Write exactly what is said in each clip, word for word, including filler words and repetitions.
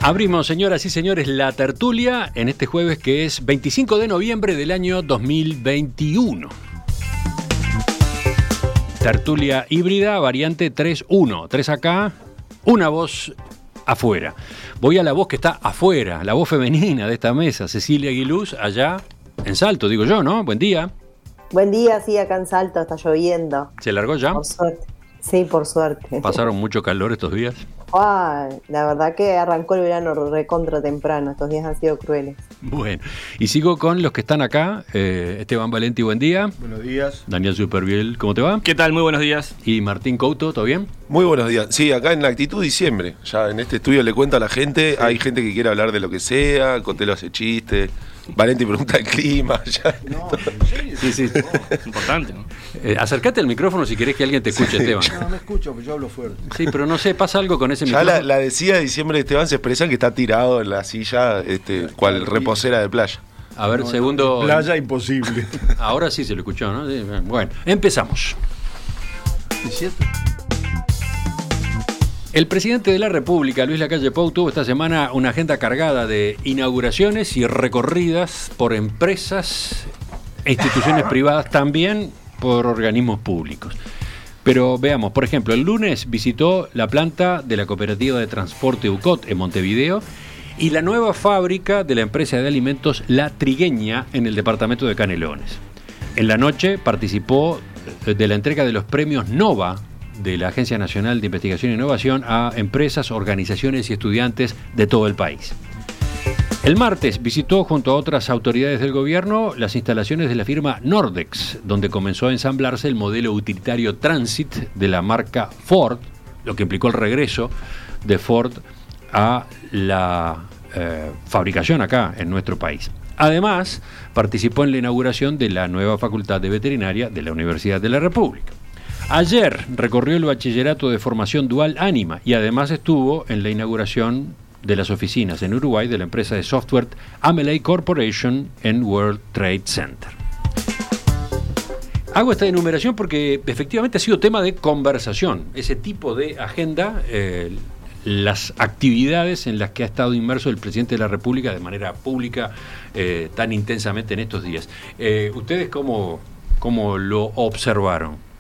Abrimos, señoras y señores, la tertulia en este jueves que es veinticinco de noviembre del año dos mil veintiuno. Tertulia híbrida, variante tres uno. Tres acá, una voz afuera. Voy a la voz que está afuera, la voz femenina de esta mesa, Cecilia Aguiluz, allá en Salto, digo yo, ¿no? Buen día. Buen día, sí, acá en Salto, está lloviendo. ¿Se largó ya? Por suerte. Sí, por suerte. ¿Pasaron mucho calor estos días? Ah, la verdad que arrancó el verano recontra temprano, estos días han sido crueles. Bueno, y sigo con los que están acá. Eh, Esteban Valenti, buen día. Buenos días. Daniel Superviel, ¿cómo te va? ¿Qué tal? Muy buenos días. Y Martín Couto, ¿todo bien? Muy buenos días. Sí, acá en la actitud diciembre. Ya en este estudio le cuento a la gente, sí. Hay gente que quiere hablar de lo que sea, Cotelo hace chiste, Valenti pregunta el clima. Ya. No, ¿en serio? Sí, sí. No, es importante, ¿no? Eh, acércate al micrófono si querés que alguien te escuche, sí. Esteban. No, no escucho, pero yo hablo fuerte. Sí, pero no sé, pasa algo con ese ya micrófono. Ya la, la decía de diciembre de Esteban se expresa que está tirado en la silla, este, cual reposera de playa. A ver, no, segundo... No, playa imposible. Ahora sí se lo escuchó, ¿no? Sí, bueno, empezamos. ¿Es cierto? El presidente de la República, Luis Lacalle Pou, tuvo esta semana una agenda cargada de inauguraciones y recorridas por empresas e instituciones privadas, también por organismos públicos. Pero veamos, por ejemplo, el lunes visitó la planta de la Cooperativa de Transporte U C O T en Montevideo y la nueva fábrica de la empresa de alimentos La Trigueña en el departamento de Canelones. En la noche participó de la entrega de los premios Nova de la Agencia Nacional de Investigación e Innovación a empresas, organizaciones y estudiantes de todo el país. El martes visitó junto a otras autoridades del gobierno las instalaciones de la firma Nordex, donde comenzó a ensamblarse el modelo utilitario Transit de la marca Ford, lo que implicó el regreso de Ford a la eh, fabricación acá en nuestro país. Además, participó en la inauguración de la nueva Facultad de Veterinaria de la Universidad de la República. Ayer recorrió el bachillerato de formación dual Ánima y además estuvo en la inauguración de las oficinas en Uruguay de la empresa de software Amelie Corporation en World Trade Center. Hago esta enumeración porque efectivamente ha sido tema de conversación, ese tipo de agenda, eh, las actividades en las que ha estado inmerso el presidente de la República de manera pública eh, tan intensamente en estos días. Eh, ¿Ustedes cómo, cómo lo observaron?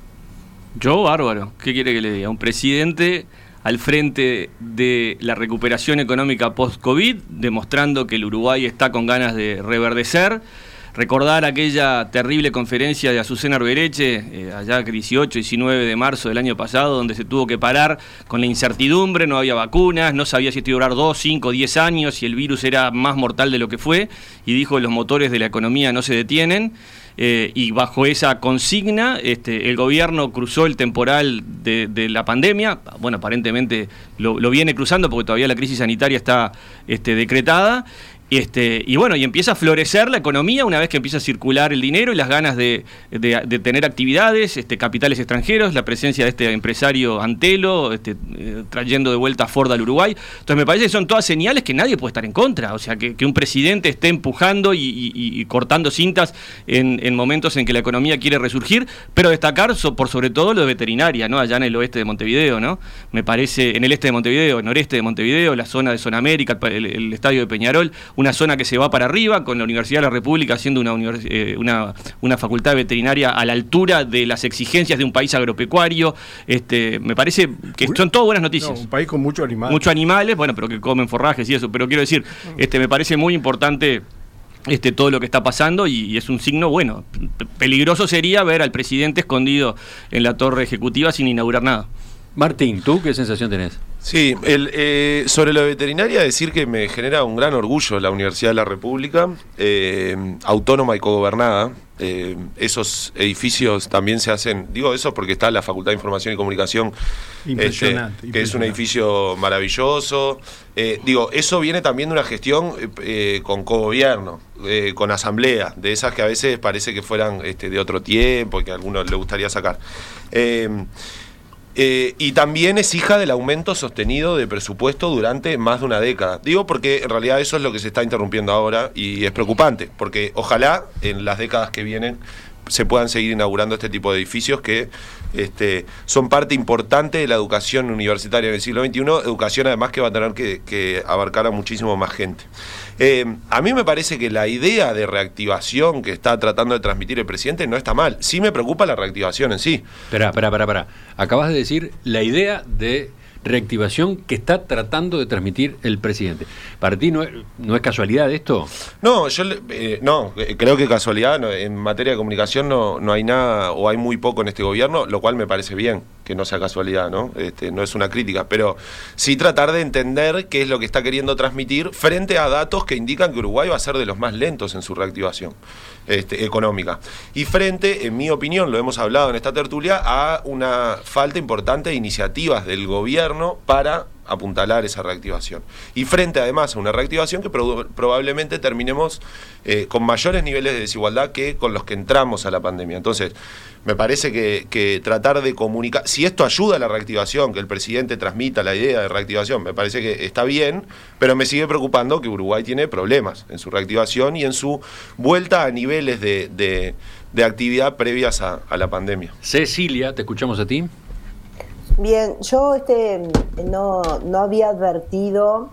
Yo, bárbaro. ¿Qué quiere que le diga? Un presidente al frente de la recuperación económica post-COVID, demostrando que el Uruguay está con ganas de reverdecer. Recordar aquella terrible conferencia de Azucena Arbereche, eh, allá dieciocho, diecinueve de marzo del año pasado, donde se tuvo que parar con la incertidumbre, no había vacunas, no sabía si esto iba a durar dos, cinco, diez años, si el virus era más mortal de lo que fue, y dijo los motores de la economía no se detienen. Eh, y bajo esa consigna este, el gobierno cruzó el temporal de, de la pandemia. Bueno, aparentemente lo, lo viene cruzando porque todavía la crisis sanitaria está este, decretada. Este, y bueno, y empieza a florecer la economía una vez que empieza a circular el dinero y las ganas de, de, de tener actividades, este, capitales extranjeros, la presencia de este empresario Antelo, este, eh, trayendo de vuelta a Ford al Uruguay. Entonces me parece que son todas señales que nadie puede estar en contra. O sea, que, que un presidente esté empujando y, y, y cortando cintas en, en momentos en que la economía quiere resurgir, pero destacar so, por sobre todo lo de veterinaria, ¿no? Allá en el oeste de Montevideo, ¿no? Me parece, en el este de Montevideo, noreste de Montevideo, la zona de Zona América, el, el estadio de Peñarol, una zona que se va para arriba, con la Universidad de la República haciendo una, univers- eh, una, una facultad veterinaria a la altura de las exigencias de un país agropecuario. Este, me parece que son todas buenas noticias. No, un país con muchos animales. Muchos animales, bueno, pero que comen forrajes y eso. Pero quiero decir, este, me parece muy importante este, todo lo que está pasando y, y es un signo bueno. P- peligroso sería ver al presidente escondido en la torre ejecutiva sin inaugurar nada. Martín, ¿tú qué sensación tenés? Sí, el, eh, sobre lo de veterinaria, decir que me genera un gran orgullo la Universidad de la República, eh, autónoma y cogobernada. Eh, esos edificios también se hacen, digo eso porque está la Facultad de Información y Comunicación, impresionante, este, impresionante. que es un edificio maravilloso. Eh, digo, eso viene también de una gestión eh, con cogobierno, eh, con asamblea, de esas que a veces parece que fueran este, de otro tiempo y que a algunos le gustaría sacar. Eh, Eh, y también es hija del aumento sostenido de presupuesto durante más de una década. Digo porque en realidad eso es lo que se está interrumpiendo ahora y es preocupante, porque ojalá en las décadas que vienen se puedan seguir inaugurando este tipo de edificios que este, son parte importante de la educación universitaria en el siglo veintiuno, educación además que va a tener que, que abarcar a muchísimo más gente. Eh, a mí me parece que la idea de reactivación que está tratando de transmitir el presidente no está mal. Sí me preocupa la reactivación en sí. Espera, espera, espera, espera. Acabas de decir la idea de reactivación que está tratando de transmitir el presidente. ¿Para ti no es, no es casualidad esto? No, yo eh, no, creo que casualidad, no, en materia de comunicación no, no hay nada o hay muy poco en este gobierno, lo cual me parece bien que no sea casualidad, ¿no? Este, no es una crítica, pero sí tratar de entender qué es lo que está queriendo transmitir frente a datos que indican que Uruguay va a ser de los más lentos en su reactivación este, económica. Y frente, en mi opinión, lo hemos hablado en esta tertulia, a una falta importante de iniciativas del gobierno para apuntalar esa reactivación. Y frente además a una reactivación que pro- probablemente terminemos eh, con mayores niveles de desigualdad que con los que entramos a la pandemia. Entonces, me parece que, que tratar de comunicar, si esto ayuda a la reactivación, que el presidente transmita la idea de reactivación, me parece que está bien, pero me sigue preocupando que Uruguay tiene problemas en su reactivación y en su vuelta a niveles de, de, de actividad previas a, a la pandemia. Cecilia, te escuchamos a ti. Bien, yo este no, no había advertido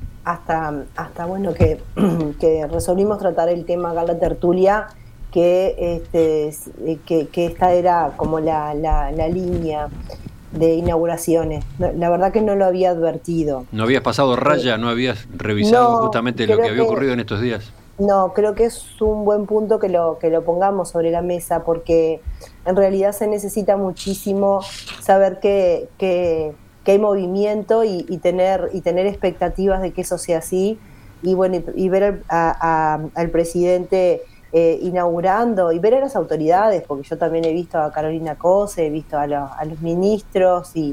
hasta, hasta bueno que, que resolvimos tratar el tema acá en la tertulia, que, este, que, que esta era como la, la, la línea de inauguraciones. La verdad que no lo había advertido. ¿No habías pasado raya, no habías revisado No, justamente lo que había que, ocurrido en estos días? No, creo que es un buen punto que lo, que lo pongamos sobre la mesa, porque en realidad se necesita muchísimo saber que, que, que hay movimiento y, y, tener, y tener expectativas de que eso sea así, y bueno, y, y ver a, a, al presidente eh, inaugurando, y ver a las autoridades, porque yo también he visto a Carolina Cose, he visto a, lo, a los ministros, y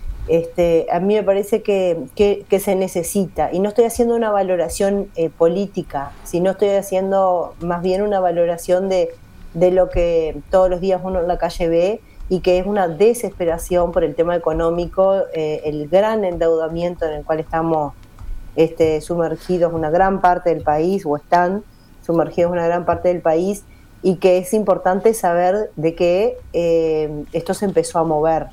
Este, a mí me parece que, que, que se necesita, y no estoy haciendo una valoración eh, política, sino estoy haciendo más bien una valoración de, de lo que todos los días uno en la calle ve, y que es una desesperación por el tema económico, eh, el gran endeudamiento en el cual estamos este, sumergidos una gran parte del país, o están sumergidos una gran parte del país, y que es importante saber de que eh, esto se empezó a mover.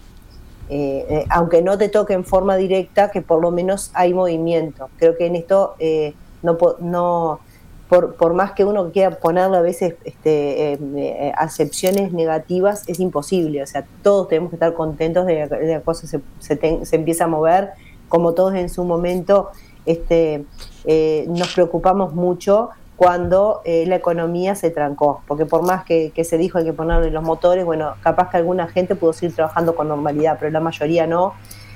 Eh, eh, aunque no te toque en forma directa, que por lo menos hay movimiento. Creo que en esto eh, no, no por, por más que uno quiera ponerle a veces este, eh, eh, acepciones negativas, es imposible. O sea, todos tenemos que estar contentos de que la cosa se, se, te, se empieza a mover, como todos en su momento este, eh, nos preocupamos mucho cuando eh, la economía se trancó, porque por más que, que se dijo hay que ponerle los motores, bueno, capaz que alguna gente pudo seguir trabajando con normalidad, pero la mayoría no,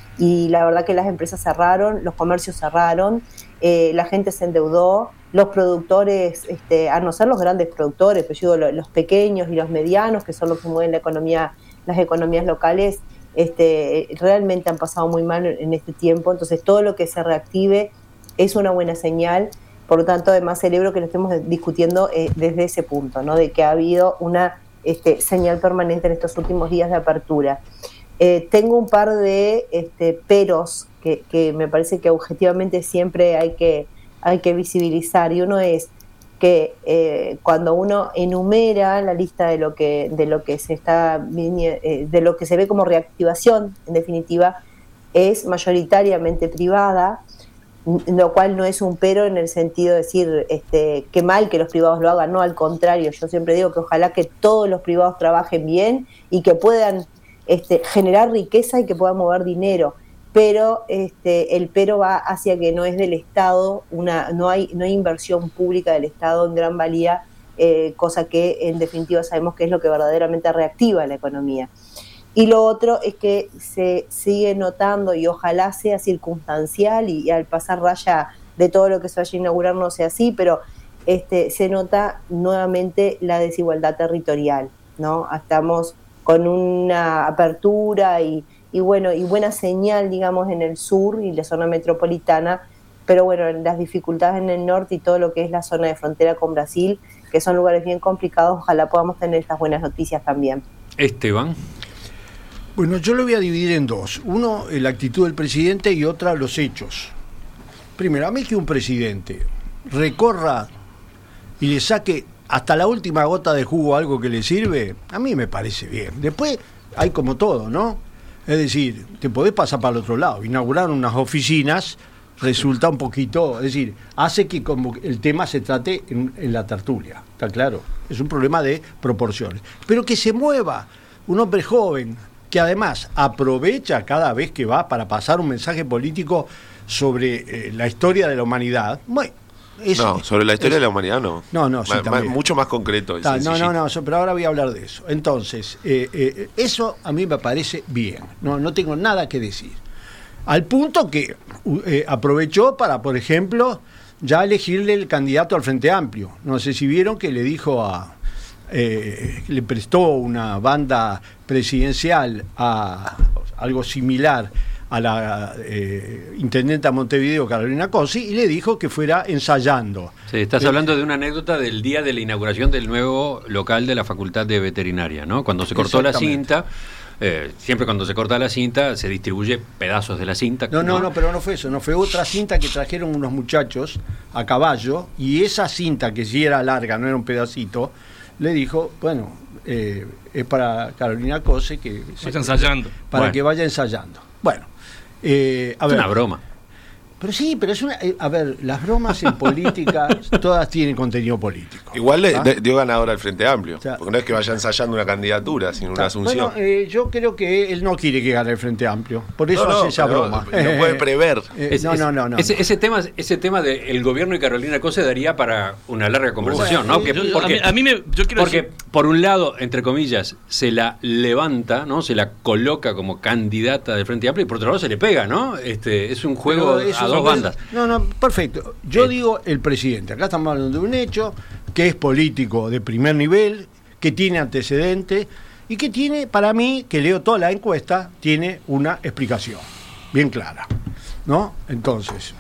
y la verdad que las empresas cerraron, los comercios cerraron, eh, la gente se endeudó, los productores, este, a no ser los grandes productores, pero yo digo, los pequeños y los medianos, que son los que mueven la economía, las economías locales, este, realmente han pasado muy mal en este tiempo, entonces todo lo que se reactive es una buena señal. Por lo tanto, además celebro que lo estemos discutiendo eh, desde ese punto, ¿no? De que ha habido una este, señal permanente en estos últimos días de apertura. Eh, tengo un par de este, peros que, que me parece que objetivamente siempre hay que, hay que visibilizar, y uno es que eh, cuando uno enumera la lista de lo que, de lo que se está eh, de lo que se ve como reactivación, en definitiva, es mayoritariamente privada, lo cual no es un pero en el sentido de decir este, qué mal que los privados lo hagan, no, al contrario, yo siempre digo que ojalá que todos los privados trabajen bien y que puedan este, generar riqueza y que puedan mover dinero, pero este, el pero va hacia que no es del Estado, una, no hay, no hay inversión pública del Estado en gran valía, eh, cosa que en definitiva sabemos que es lo que verdaderamente reactiva la economía. Y lo otro es que se sigue notando, y ojalá sea circunstancial, y, y al pasar raya de todo lo que se vaya a inaugurar no sea así, pero este, se nota nuevamente la desigualdad territorial, ¿no? Estamos con una apertura y, y bueno y buena señal, digamos, en el sur y la zona metropolitana, pero bueno, las dificultades en el norte y todo lo que es la zona de frontera con Brasil, que son lugares bien complicados, ojalá podamos tener estas buenas noticias también. Esteban. Bueno, yo lo voy a dividir en dos. Uno, la actitud del presidente, y otra, los hechos. Primero, a mí que un presidente recorra y le saque hasta la última gota de jugo algo que le sirve, a mí me parece bien. Después hay como todo, ¿no? Es decir, te podés pasar para el otro lado. Inaugurar unas oficinas resulta un poquito, es decir, hace que como el tema se trate en, en la tertulia, ¿está claro? Es un problema de proporciones. Pero que se mueva un hombre joven, que además aprovecha cada vez que va para pasar un mensaje político sobre eh, la historia de la humanidad. Bueno, es, no, sobre la historia es, de la humanidad no. No, no, sí, Ma, también. Mucho más concreto. Ta, no, no, no, pero ahora voy a hablar de eso. Entonces, eh, eh, eso a mí me parece bien. No, no tengo nada que decir. Al punto que eh, aprovechó para, por ejemplo, ya elegirle el candidato al Frente Amplio. No sé si vieron que le dijo a... Eh, le prestó una banda presidencial a algo similar a la eh, intendenta Montevideo, Carolina Cosi, y le dijo que fuera ensayando. Sí, estás eh, hablando de una anécdota del día de la inauguración del nuevo local de la Facultad de Veterinaria, ¿no? Cuando se cortó la cinta, eh, siempre cuando se corta la cinta se distribuye pedazos de la cinta. No, no, no, pero no fue eso, no fue otra cinta que trajeron unos muchachos a caballo, y esa cinta, que sí era larga, no era un pedacito, le dijo, bueno, eh, es para Carolina Cose que vaya ensayando. Para bueno. que vaya ensayando. Bueno, eh, a es ver. una broma. Pero sí, pero es una... Eh, a ver, las bromas en política todas tienen contenido político. Igual le ¿Ah? dio ganador al Frente Amplio, o sea, porque no es que vaya ensayando una candidatura, sino una asunción. Bueno, eh, yo creo que él no quiere que gane el Frente Amplio, por eso no, hace no, esa pero broma. Lo puede prever. Eh, Es- no, es- no, no, no. Ese, ese tema, ese tema del gobierno y Carolina Cose daría para una larga conversación, Bueno, ¿no? Que- Yo- yo- porque, a, mí, a mí me, yo quiero porque decir- por un lado, entre comillas, se la levanta, ¿no? Se la coloca como candidata del Frente Amplio, y por otro lado se le pega, ¿no? Este, es un juego Pero eso a dos son- bandas. No, no, perfecto. Yo Eh. digo el presidente. Acá estamos hablando de un hecho que es político de primer nivel, que tiene antecedentes y que tiene, para mí, que leo toda la encuesta, tiene una explicación bien clara, ¿no? Entonces,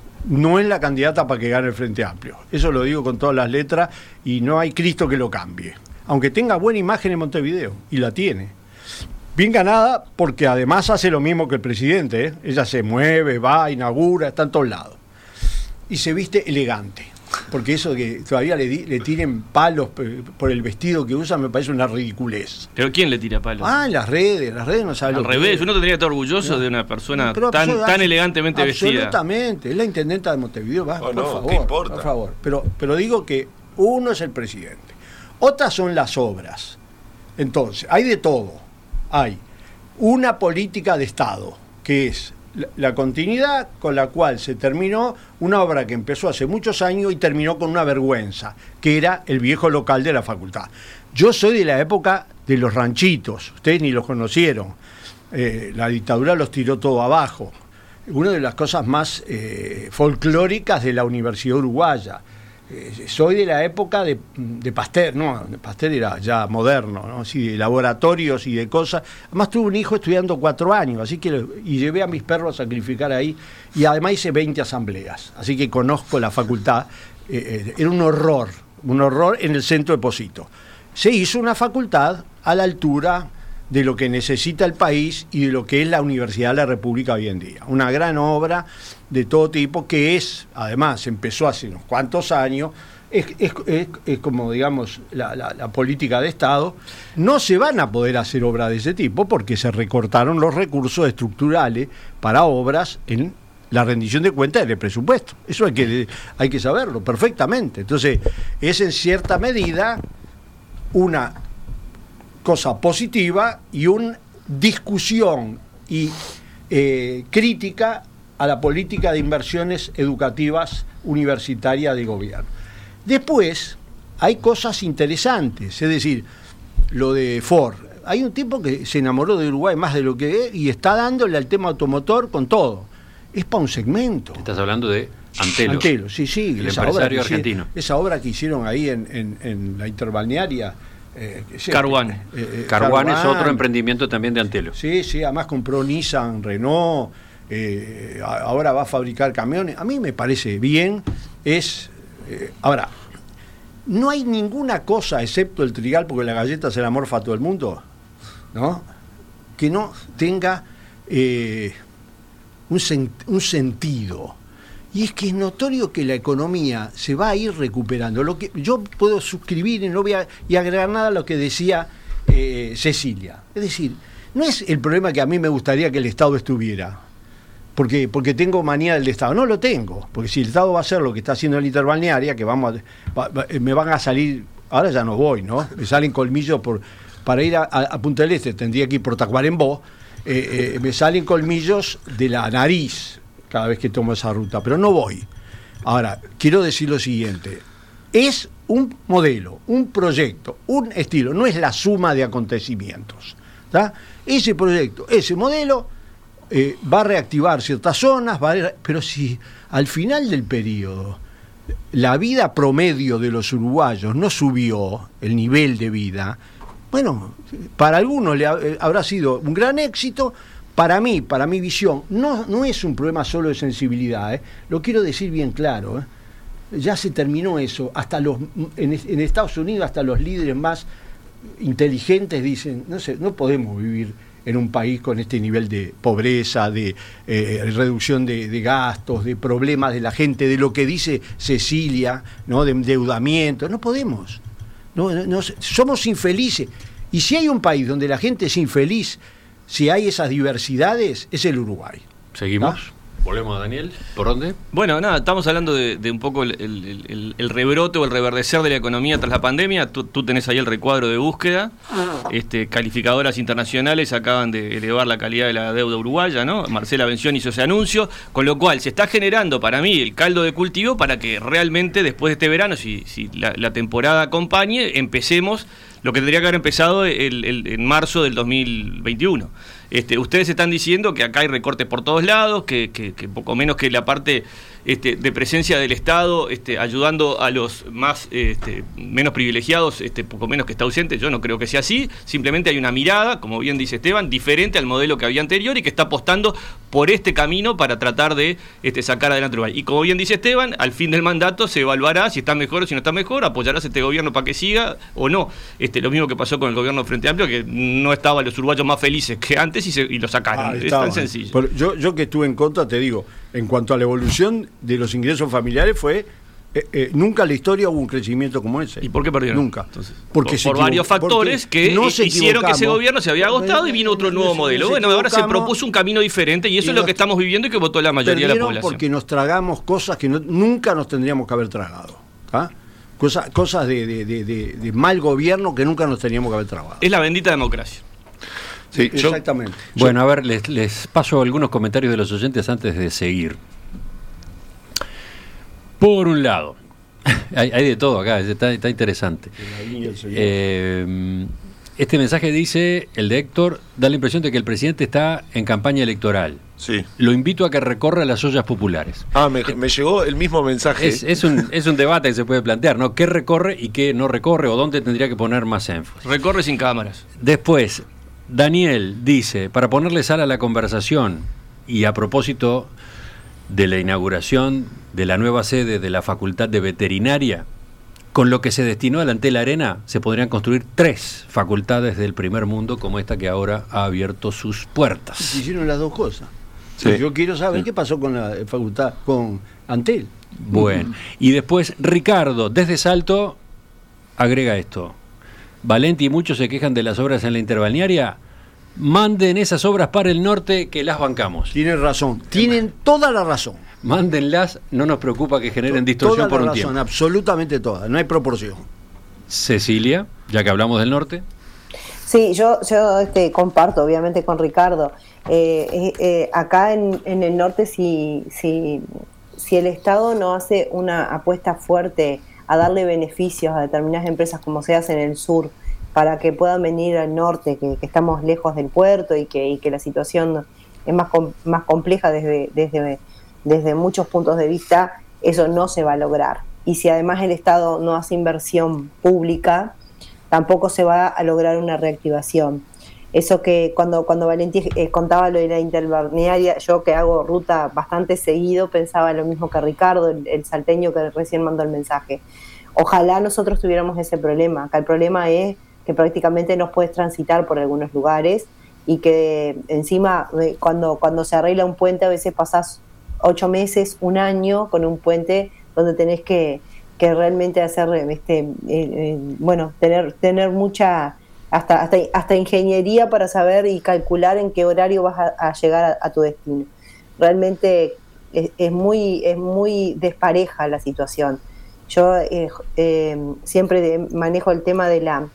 no es la candidata para que gane el Frente Amplio. Eso lo digo con todas las letras y no hay Cristo que lo cambie. Aunque tenga buena imagen en Montevideo, y la tiene. Bien ganada porque además hace lo mismo que el presidente, ¿eh? Ella se mueve, va, inaugura, está en todos lados. Y se viste elegante. Porque eso que todavía le, di, le tiren palos por el vestido que usa me parece una ridiculez. ¿Pero quién le tira palos? Ah, en las redes, las redes no saben Al lo que revés, es. uno tendría que estar orgulloso No. de una persona Pero tan, absolut- tan elegantemente vestida. Absolutamente, es la intendenta de Montevideo, va, Oh, por no, favor, ¿qué importa? por favor. Pero, pero digo que uno es el presidente, otras son las obras. Entonces, hay de todo. Hay una política de Estado, que es la, la continuidad con la cual se terminó una obra que empezó hace muchos años y terminó con una vergüenza, que era el viejo local de la facultad. Yo soy de la época de los ranchitos, ustedes ni los conocieron. Eh, la dictadura los tiró todo abajo. Una de las cosas más eh, folclóricas de la Universidad Uruguaya. Eh, soy de la época de, de Pasteur, no, de Pasteur era ya moderno, ¿no? Así, de laboratorios y de cosas. Además tuve un hijo estudiando cuatro años, así que y llevé a mis perros a sacrificar ahí, y además hice veinte asambleas, así que conozco la facultad. Eh, eh, era un horror, un horror en el centro de Posito. Se hizo una facultad a la altura de lo que necesita el país y de lo que es la Universidad de la República hoy en día. Una gran obra de todo tipo que es, además, empezó hace unos cuantos años, es, es, es, es como, digamos, la, la, la política de Estado. No se van a poder hacer obras de ese tipo porque se recortaron los recursos estructurales para obras en la rendición de cuentas del presupuesto. Eso hay que, hay que saberlo perfectamente. Entonces, es en cierta medida una cosa positiva y una discusión y eh, crítica a la política de inversiones educativas universitarias del gobierno. Después hay cosas interesantes, es decir, lo de Ford. Hay un tipo que se enamoró de Uruguay más de lo que es y está dándole al tema automotor con todo. Es para un segmento. Estás hablando de Antelo. Antelo, sí, sí. El esa obra empresario que hicieron- argentino. esa obra que hicieron ahí en, en, en la interbalnearia. Eh, que sea- Carhuán. eh, eh, Carhuán es Carhuán. otro emprendimiento también de Antelo. Sí, sí, además compró Nissan, Renault, eh, a- ahora va a fabricar camiones. A mí me parece bien. Es eh, ahora, no hay ninguna cosa, excepto el trigal, porque la galleta se la morfa a todo el mundo, ¿no? Que no tenga eh, un, sen- un sentido. Y es que es notorio que la economía se va a ir recuperando. Lo que yo puedo suscribir y no voy a y agregar nada a lo que decía eh, Cecilia. Es decir, no es el problema que a mí me gustaría que el Estado estuviera, porque porque tengo manía del Estado. No lo tengo, porque si el Estado va a hacer lo que está haciendo en la interbalnearia, que vamos a, va, va, me van a salir, ahora ya no voy, ¿no? Me salen colmillos por para ir a, a, a Punta del Este, tendría que ir por Tacuarembó, eh, eh, me salen colmillos de la nariz cada vez que tomo esa ruta, pero no voy. Ahora, quiero decir lo siguiente, es un modelo, un proyecto, un estilo, no es la suma de acontecimientos, ¿tá? Ese proyecto, ese modelo eh, va a reactivar ciertas zonas, va a, pero si al final del periodo la vida promedio de los uruguayos no subió, el nivel de vida, bueno, para algunos le ha, eh, habrá sido un gran éxito. Para mí, para mi visión, no, no es un problema solo de sensibilidad, ¿eh? Lo quiero decir bien claro, ¿eh? Ya se terminó eso, hasta los en, en Estados Unidos hasta los líderes más inteligentes dicen, no sé, no podemos vivir en un país con este nivel de pobreza, de eh, reducción de, de gastos, de problemas de la gente, de lo que dice Cecilia, ¿no? De endeudamiento, no podemos, no, no, no, somos infelices, y si hay un país donde la gente es infeliz, si hay esas diversidades, es el Uruguay. Seguimos. ¿Ah? Volvemos a Daniel. ¿Por dónde? Bueno, nada, estamos hablando de, de un poco el, el, el, el rebrote o el reverdecer de la economía tras la pandemia. Tú, tú tenés ahí el recuadro de búsqueda. Este, calificadoras internacionales acaban de elevar la calidad de la deuda uruguaya, ¿no? Marcela Bención hizo ese anuncio, con lo cual se está generando para mí el caldo de cultivo para que realmente después de este verano, si, si la, la temporada acompañe, empecemos lo que tendría que haber empezado el, el, en marzo del dos mil veintiuno. Este, ustedes están diciendo que acá hay recortes por todos lados, que, que, que poco menos que la parte este, de presencia del Estado este, ayudando a los más este, menos privilegiados, este, poco menos que está ausente. Yo no creo que sea así. Simplemente hay una mirada, como bien dice Esteban, diferente al modelo que había anterior y que está apostando por este camino para tratar de este, sacar adelante Uruguay. Y como bien dice Esteban, al fin del mandato se evaluará si está mejor o si no está mejor, apoyarás a este gobierno para que siga o no. Este, lo mismo que pasó con el gobierno de Frente Amplio, que no estaban los uruguayos más felices que antes y, se, y lo sacaron. Ah, es tan sencillo. Pero yo, yo que estuve en contra, te digo, en cuanto a la evolución de los ingresos familiares fue... Eh, eh, nunca en la historia hubo un crecimiento como ese. ¿Y por qué perdieron? Nunca. Entonces, porque por, por varios factores que no hicieron que ese gobierno se había agotado y vino otro nuevo modelo. Bueno, ahora se propuso un camino diferente y eso es lo que estamos viviendo y que votó la mayoría de la población. Porque nos tragamos cosas que no, nunca nos tendríamos que haber tragado. ¿Ah? Cosa, cosas de, de, de, de, de mal gobierno que nunca nos teníamos que haber tragado. Es la bendita democracia. Sí, exactamente. Yo, bueno, a ver, les, les paso algunos comentarios de los oyentes antes de seguir. Por un lado, hay, hay de todo acá, está, está interesante. Eh, este mensaje dice, el de Héctor, da la impresión de que el presidente está en campaña electoral. Sí. Lo invito a que recorra las ollas populares. Ah, me, me llegó el mismo mensaje. Es, es, un, es un debate que se puede plantear, ¿no? ¿Qué recorre y qué no recorre o dónde tendría que poner más énfasis? Recorre sin cámaras. Después, Daniel dice, para ponerle sal a la conversación y a propósito de la inauguración de la nueva sede de la Facultad de Veterinaria, con lo que se destinó al Antel Arena, se podrían construir tres facultades del primer mundo como esta que ahora ha abierto sus puertas. Se hicieron las dos cosas. Sí. Yo quiero saber Sí. qué pasó con la facultad, con Antel. Bueno, y después Ricardo, desde Salto, agrega esto. Valenti y muchos se quejan de las obras en la interbalnearia. Manden esas obras para el norte que las bancamos. Tienen razón, tienen toda la razón. Mándenlas, no nos preocupa que generen distorsión toda por la un razón, tiempo. absolutamente toda, no hay proporción. Cecilia, ya que hablamos del norte. Sí, yo, yo este, comparto obviamente con Ricardo. Eh, eh, eh, acá en, en el norte, si, si, si el Estado no hace una apuesta fuerte a darle beneficios a determinadas empresas como se hace en el sur, para que puedan venir al norte, que, que estamos lejos del puerto y que, y que la situación es más, com, más compleja desde, desde, desde muchos puntos de vista, eso no se va a lograr. Y si además el Estado no hace inversión pública, tampoco se va a lograr una reactivación. Eso que cuando, cuando Valentí eh, contaba lo de la interbalnearia, yo que hago ruta bastante seguido, pensaba lo mismo que Ricardo, el, el salteño que recién mandó el mensaje. Ojalá nosotros tuviéramos ese problema. Acá el problema es que prácticamente no puedes transitar por algunos lugares y que encima cuando, cuando se arregla un puente a veces pasás ocho meses, un año, con un puente donde tenés que, que realmente hacer, este, eh, eh, bueno, tener, tener mucha, hasta, hasta, hasta ingeniería para saber y calcular en qué horario vas a, a llegar a, a tu destino. Realmente es, es, muy, es muy despareja la situación. Yo eh, eh, siempre manejo el tema de la,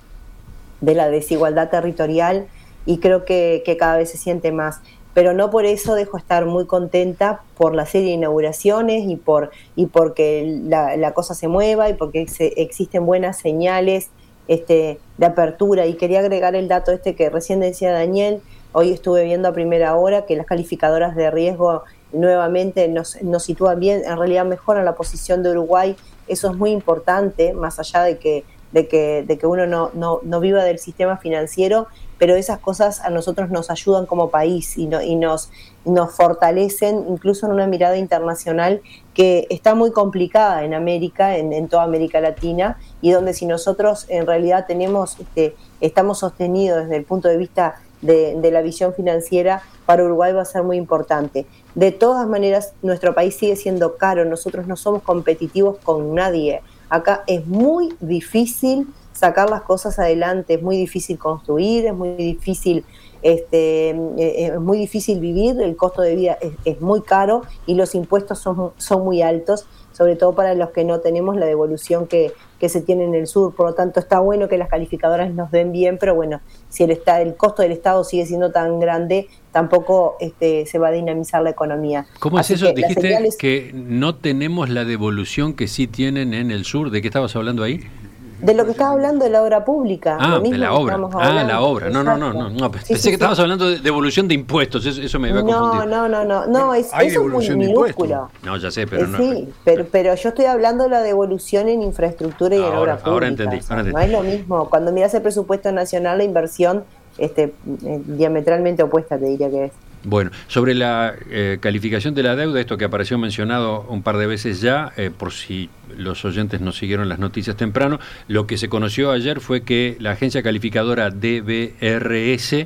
de la desigualdad territorial y creo que, que cada vez se siente más. Pero no por eso dejo estar muy contenta por la serie de inauguraciones y por y porque la, la cosa se mueva y porque se, existen buenas señales este, de apertura. Y quería agregar el dato este que recién decía Daniel. Hoy estuve viendo a primera hora que las calificadoras de riesgo nuevamente nos, nos sitúan bien, en realidad mejoran la posición de Uruguay. Eso es muy importante, más allá de que, de que, de que uno no, no, no viva del sistema financiero, pero esas cosas a nosotros nos ayudan como país y, no, y nos, nos fortalecen incluso en una mirada internacional que está muy complicada en América, en, en toda América Latina, y donde si nosotros en realidad tenemos, este, estamos sostenidos desde el punto de vista de, de la visión financiera, para Uruguay va a ser muy importante. De todas maneras, nuestro país sigue siendo caro, nosotros no somos competitivos con nadie. Acá es muy difícil sacar las cosas adelante, es muy difícil construir, es muy difícil, este, es muy difícil vivir, el costo de vida es, es muy caro y los impuestos son, son muy altos, sobre todo para los que no tenemos la devolución que, que se tiene en el sur. Por lo tanto, está bueno que las calificadoras nos den bien, pero bueno, si el, está, el costo del Estado sigue siendo tan grande, tampoco este, se va a dinamizar la economía. ¿Cómo Así es eso? que Dijiste señales... que no tenemos la devolución que sí tienen en el sur. ¿De qué estabas hablando ahí? De lo que estaba hablando de la obra pública. Ah, lo mismo de la que obra. estamos Ah, hablando. la obra. No, no, no, Exacto. no. no. Pensé Sí, sí, que estabas sí. hablando de devolución de impuestos. Eso, eso me iba a confundir. No, no, no, no. No, es, Hay eso es muy devolución de minúsculo. No, ya sé, pero Eh, no. sí, pero, pero yo estoy hablando de la devolución en infraestructura y en Ahora- obra pública. ahora entendí, O sea, ahora entendí. no es lo mismo. Cuando miras el presupuesto nacional, la inversión este, eh, diametralmente opuesta, te diría que es. Bueno, sobre la eh, calificación de la deuda, esto que apareció mencionado un par de veces ya, eh, por si los oyentes no siguieron las noticias temprano, lo que se conoció ayer fue que la agencia calificadora D B R S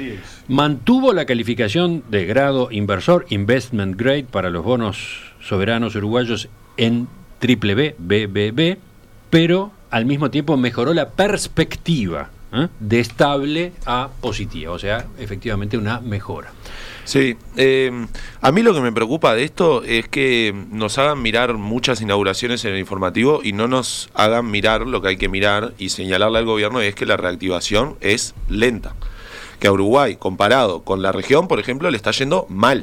mantuvo la calificación de grado inversor, investment grade, para los bonos soberanos uruguayos en triple B, B B B, pero al mismo tiempo mejoró la perspectiva ¿eh? de estable a positiva, o sea, efectivamente una mejora. Sí, eh, a mí lo que me preocupa de esto es que nos hagan mirar muchas inauguraciones en el informativo y no nos hagan mirar lo que hay que mirar y señalarle al gobierno, es que la reactivación es lenta. Que a Uruguay, comparado con la región, por ejemplo, le está yendo mal.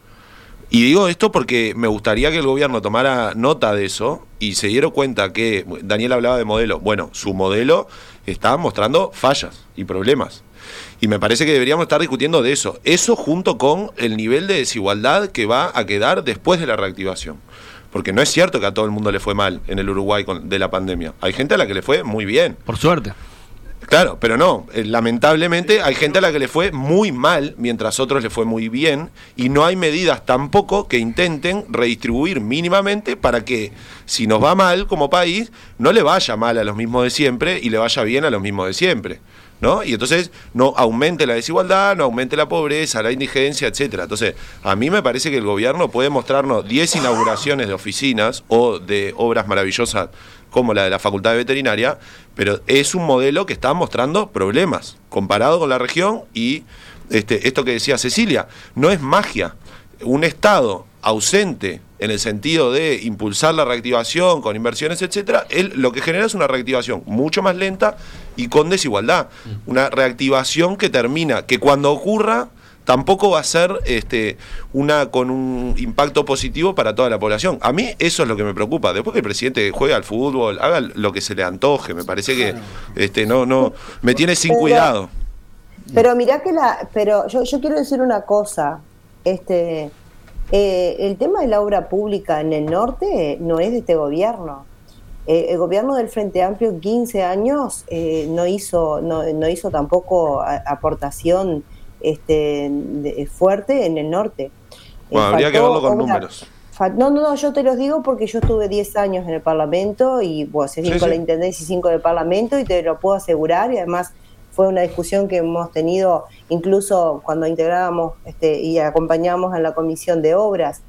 Y digo esto porque me gustaría que el gobierno tomara nota de eso y se diera cuenta que, Daniel hablaba de modelo, bueno, su modelo está mostrando fallas y problemas. Y me parece que deberíamos estar discutiendo de eso. Eso junto con el nivel de desigualdad que va a quedar después de la reactivación. Porque no es cierto que a todo el mundo le fue mal en el Uruguay con, de la pandemia. Hay gente a la que le fue muy bien. Por suerte. Claro, pero no, eh, lamentablemente hay gente a la que le fue muy mal, mientras a otros le fue muy bien, y no hay medidas tampoco que intenten redistribuir mínimamente para que, si nos va mal como país, no le vaya mal a los mismos de siempre y le vaya bien a los mismos de siempre, ¿no? Y entonces no aumente la desigualdad, no aumente la pobreza, la indigencia, etcétera. Entonces, a mí me parece que el gobierno puede mostrarnos diez inauguraciones de oficinas o de obras maravillosas como la de la Facultad de Veterinaria, pero es un modelo que está mostrando problemas comparado con la región y este, esto que decía Cecilia, no es magia. Un Estado ausente en el sentido de impulsar la reactivación con inversiones, etcétera, él lo que genera es una reactivación mucho más lenta y con desigualdad. Una reactivación que termina, que cuando ocurra tampoco va a ser este, una con un impacto positivo para toda la población. A mí eso es lo que me preocupa. Después que el presidente juegue al fútbol, haga lo que se le antoje, me parece que este, no, no, me tiene sin Pero- cuidado. Pero mirá que la, pero yo, yo quiero decir una cosa, este, eh, el tema de la obra pública en el norte no es de este gobierno. Eh, el gobierno del Frente Amplio en quince años eh, no hizo, no, no hizo tampoco a, aportación este, de, fuerte en el norte. Bueno, Eh, habría que faltó verlo con obra- números. fal- No, no, no, yo te los digo porque yo estuve diez años en el Parlamento y bueno, Sí, cinco sí. en la Intendencia y cinco del Parlamento y te lo puedo asegurar y además fue una discusión que hemos tenido incluso cuando integrábamos este, y acompañábamos en la Comisión de Obras.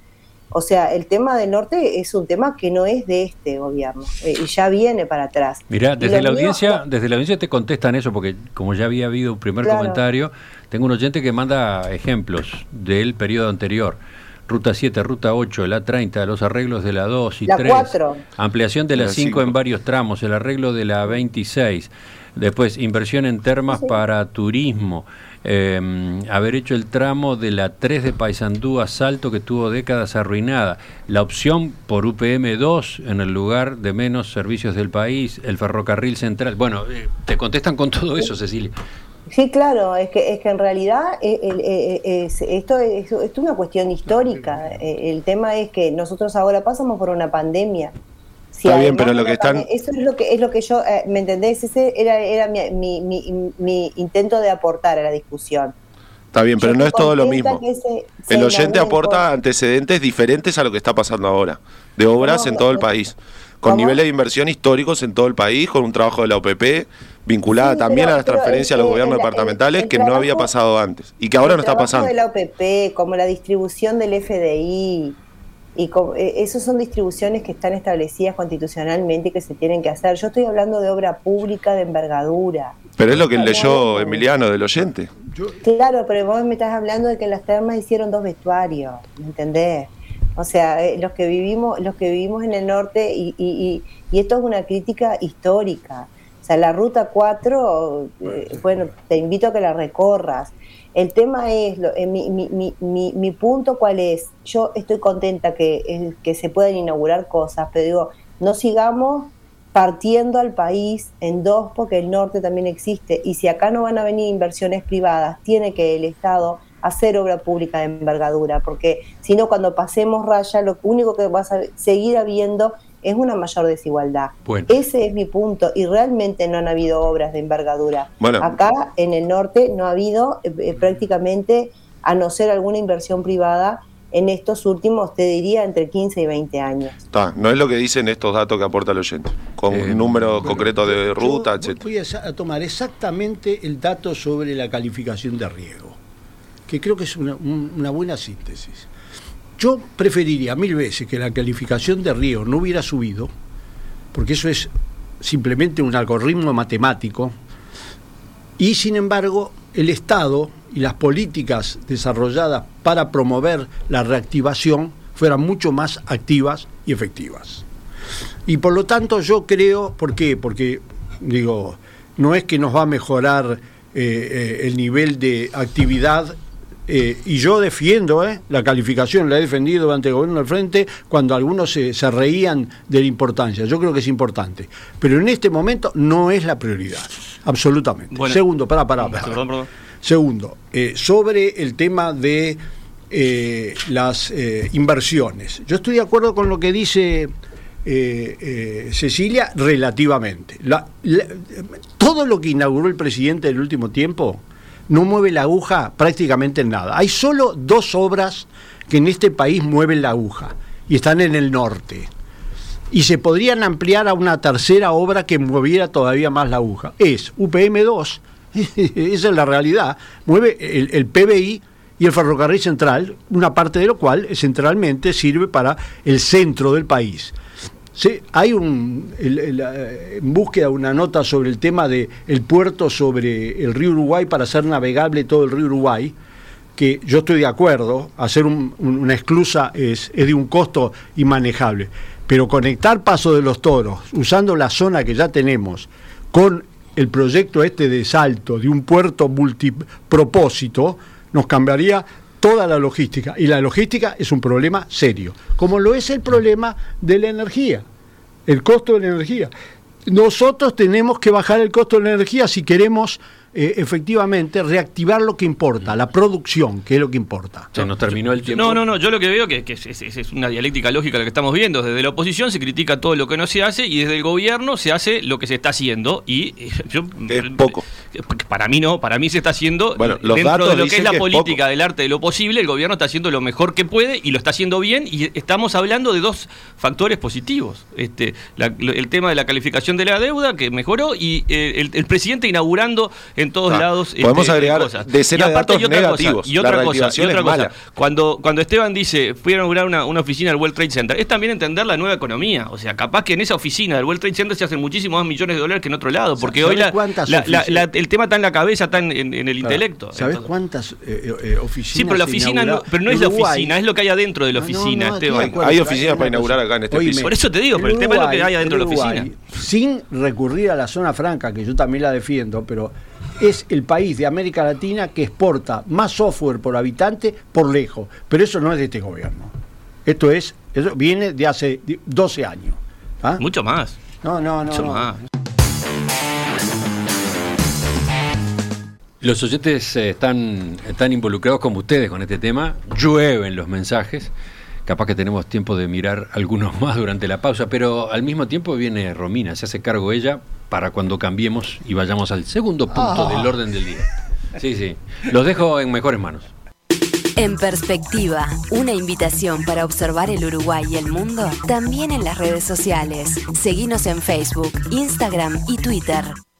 O sea, el tema del norte es un tema que no es de este gobierno, eh, y ya viene para atrás. Mirá, desde la mío, audiencia, desde la audiencia te contestan eso, porque como ya había habido un primer claro. comentario, tengo un oyente que manda ejemplos del periodo anterior. Ruta siete, Ruta ocho, la treinta, los arreglos de la dos y la tres, cuatro. ampliación de la La cinco cinco. en varios tramos, el arreglo de la veintiséis, después inversión en termas Sí. para turismo, eh, haber hecho el tramo de la tres de Paysandú a Salto que tuvo décadas arruinada, la opción por U P M dos en el lugar de menos servicios del país, el ferrocarril central. Bueno, eh, te contestan con todo eso, Cecilia. Sí, claro, es que es que en realidad eh, el, eh, es, esto, es, esto es una cuestión histórica. Eh, el tema es que nosotros ahora pasamos por una pandemia. Si Está bien, además pero lo de que la están... pandemia- eso es lo que es lo que yo, eh, ¿me entendés? Ese era era mi, mi, mi, mi intento de aportar a la discusión. Está bien, pero Yo no estoy es todo lo contenta mismo. que se- se El oyente inauguren aporta cosas. antecedentes diferentes a lo que está pasando ahora, de obras ¿Cómo? en todo el país, con ¿Cómo? niveles de inversión históricos en todo el país, con un trabajo de la O P P, vinculada Sí, también pero- a las pero transferencias el- a los el- gobiernos el- departamentales el que no había trabajo- pasado antes y que ahora el no está trabajo pasando. de la O P P, como la distribución del F D I, y como, eh, esas son distribuciones que están establecidas constitucionalmente y que se tienen que hacer. Yo estoy hablando de obra pública de envergadura. Pero es lo que No, leyó no. Emiliano del oyente. Yo, Claro, pero vos me estás hablando de que en las termas hicieron dos vestuarios, ¿me entendés? O sea, eh, los que vivimos, los que vivimos en el norte, y, y, y, y esto es una crítica histórica. O sea, la ruta cuatro, eh, bueno, te invito a que la recorras. El tema es, lo, eh, mi, mi, mi, mi, mi punto cuál es, yo estoy contenta que, eh, que se puedan inaugurar cosas, pero digo, no sigamos partiendo al país en dos, porque el norte también existe, y si acá no van a venir inversiones privadas, tiene que el Estado hacer obra pública de envergadura, porque si no, cuando pasemos raya, lo único que vas a seguir habiendo es una mayor desigualdad. Bueno. Ese es mi punto, y realmente no han habido obras de envergadura. Bueno. Acá en el norte no ha habido eh, eh, prácticamente, a no ser alguna inversión privada, en estos últimos, te diría, entre quince y veinte años. Está, no es lo que dicen estos datos que aporta el oyente, con Eh, un número bueno, concreto de ruta, yo etcétera. voy a, a tomar exactamente el dato sobre la calificación de riesgo, que creo que es una, un- una buena síntesis. Yo preferiría mil veces que la calificación de riesgo no hubiera subido, porque eso es simplemente un algoritmo matemático, y sin embargo el Estado y las políticas desarrolladas para promover la reactivación fueran mucho más activas y efectivas. Y por lo tanto yo creo, ¿por qué? Porque, digo, no es que nos va a mejorar eh, eh, el nivel de actividad, eh, y yo defiendo eh, la calificación, la he defendido ante el gobierno del Frente cuando algunos se, se reían de la importancia. Yo creo que es importante, pero en este momento no es la prioridad, absolutamente. Bueno. Segundo, pará, pará, pará. Perdón, perdón. Segundo, eh, sobre el tema de eh, las eh, inversiones. Yo estoy de acuerdo con lo que dice eh, eh, Cecilia relativamente. La, la, todo lo que inauguró el presidente en el último tiempo no mueve la aguja prácticamente en nada. Hay solo dos obras que en este país mueven la aguja y están en el norte. Y se podrían ampliar a una tercera obra que moviera todavía más la aguja. Es U P M dos, esa es la realidad, mueve el, el P B I y el ferrocarril central, una parte de lo cual centralmente sirve para el centro del país. Sí, hay un el, el, en búsqueda una nota sobre el tema de el puerto sobre el río Uruguay para hacer navegable todo el río Uruguay, que yo estoy de acuerdo, hacer un, un, una esclusa es, es de un costo inmanejable, pero conectar Paso de los Toros, usando la zona que ya tenemos, con el proyecto este de Salto, de un puerto multipropósito, nos cambiaría toda la logística, y la logística es un problema serio, como lo es el problema de la energía, el costo de la energía. Nosotros tenemos que bajar el costo de la energía si queremos eh, efectivamente reactivar lo que importa, la producción, que es lo que importa. Se nos terminó el tiempo. No, no, no, yo lo que veo que, que es, es, es una dialéctica lógica lo que estamos viendo. Desde la oposición se critica todo lo que no se hace y desde el gobierno se hace lo que se está haciendo y eh, yo... Es poco. Para mí no, para mí se está haciendo Bueno, los dentro datos de lo que es dicen la que es política poco. del arte de lo posible, el gobierno está haciendo lo mejor que puede y lo está haciendo bien y estamos hablando de dos factores positivos. Este, la, el tema de la calificación de la deuda que mejoró y eh, el, el presidente inaugurando en en todos Ah, lados. podemos este, agregar cosas. decenas Y aparte, de datos y otra cosa, negativos. y otra La cosa, y reactivación otra es cosa. mala. Cuando, cuando Esteban dice, fui a inaugurar una, una oficina del World Trade Center, es también entender la nueva economía. O sea, capaz que en esa oficina del World Trade Center se hacen muchísimos más millones de dólares que en otro lado, porque ¿Sabés hoy la, cuántas la- la- oficinas? la- el tema está en la cabeza, está en, en- en el Claro. intelecto. ¿Sabés Entonces- cuántas eh, eh, oficinas? Sí, pero la oficina no, inauguraron? pero no es la Uruguay- oficina, es lo que hay adentro de la No, no, oficina, no, Esteban. estoy de acuerdo, Hay pero oficinas una para cosa. inaugurar acá en este Oíme, piso. Por eso te digo, pero el tema es lo que hay adentro de la Uruguay, oficina. Sin recurrir a la zona franca, que yo también la defiendo, pero es el país de América Latina que exporta más software por habitante por lejos. Pero eso no es de este gobierno. Esto es, eso viene de hace doce años. ¿Ah? Mucho más. No, no, no. Mucho no. más. Los oyentes eh, están, están involucrados como ustedes con este tema, llueven los mensajes, capaz que tenemos tiempo de mirar algunos más durante la pausa, pero al mismo tiempo viene Romina, se hace cargo ella para cuando cambiemos y vayamos al segundo punto Ah. del orden del día. Sí, sí, los dejo en mejores manos. En Perspectiva, una invitación para observar el Uruguay y el mundo, también en las redes sociales. Seguinos en Facebook, Instagram y Twitter.